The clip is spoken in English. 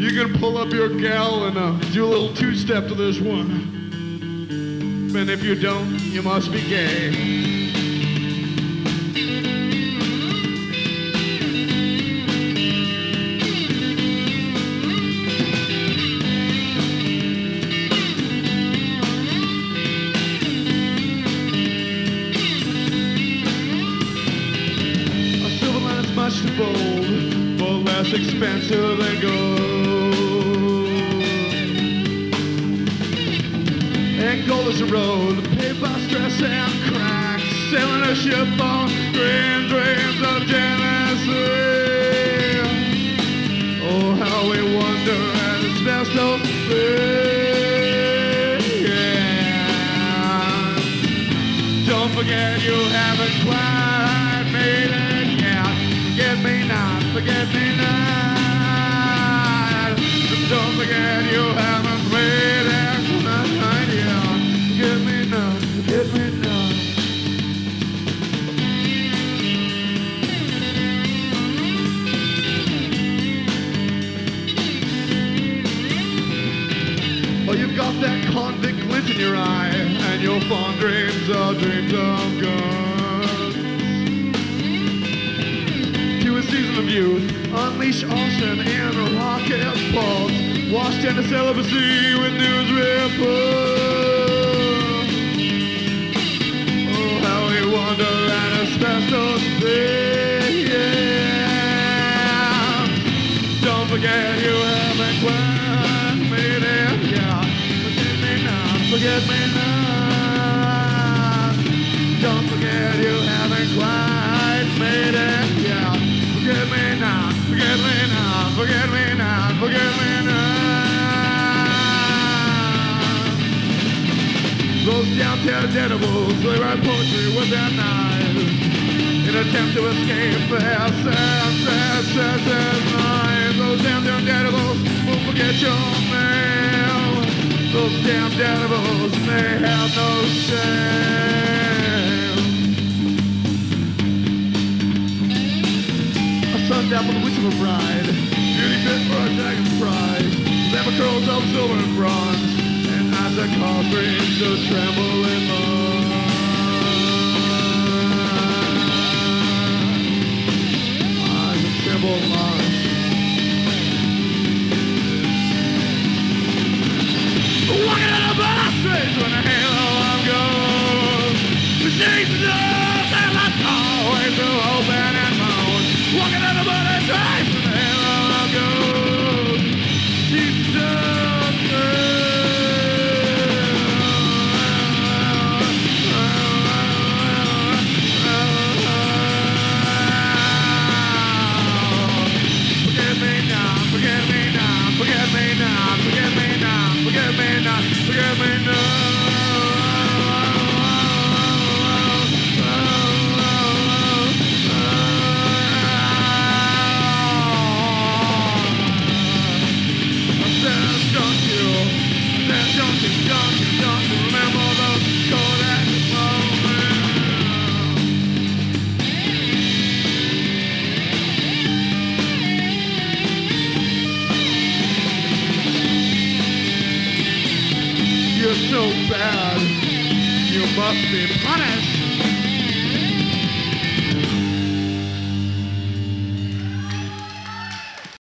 You can pull up your gal and do a little two-step to this one. And if you don't, you must be gay. Much too bold, but less expensive than gold. And gold is a road paved by stress and cracks, sailing a ship on dreams of jealousy. Oh, how we wonder at its best of things. Don't forget you haven't quite made it. Forget me not, forget me not. Don't forget you haven't played it tonight, yeah. Forget me not, forget me not. Oh, you've got that convict glint in your eye, and your fond dreams are dreams of guns. A season of youth, unleash Austin in a rocket pulse, washed into celibacy with news reports. Oh, how we wonder at asbestos things. Don't forget you haven't quite made it, yeah. Forget me not, forget me not. Don't forget you haven't quite made it, yeah. Forget me not, forget me not, forget me not, forget me not. Those downtown edibles, they write poetry with their knives in an attempt to escape their sad minds. Those downtown edibles won't forget your name. Those damn edibles, they have no shame. Sundown for the witch of a bride, beauty fit for a dragon's pride. Never curls of silver and bronze, and eyes that cause dreams to tremble in love. Eyes that tremble lost. Walking out of my streets when the halo of gold. The shades of and lights always so open and moan. Walking out of my streets when the halo of gold. She's Forget me not, forget me not, forget me not, forget me not, forget me not, forget me not. You're so bad, you must be punished.